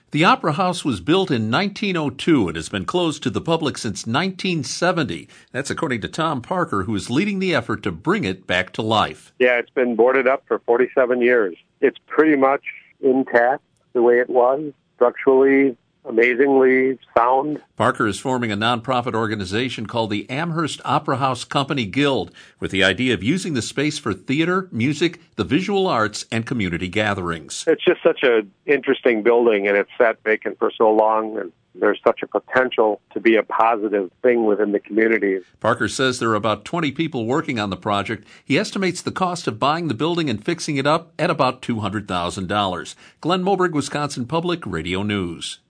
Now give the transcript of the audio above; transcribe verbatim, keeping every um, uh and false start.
The Opera House was built in nineteen oh two and has been closed to the public since nineteen seventy. That's according to Tom Parker, who is leading the effort to bring it back to life. Yeah, it's been boarded up for forty-seven years. It's pretty much intact the way it was, structurally, amazingly sound. Parker is forming a nonprofit organization called the Amherst Opera House Company Guild, with the idea of using the space for theater, music, the visual arts, and community gatherings. It's just such an interesting building, and it's sat vacant for so long, and there's such a potential to be a positive thing within the community. Parker says there are about twenty people working on the project. He estimates the cost of buying the building and fixing it up at about two hundred thousand dollars. Glenn Moberg, Wisconsin Public Radio News.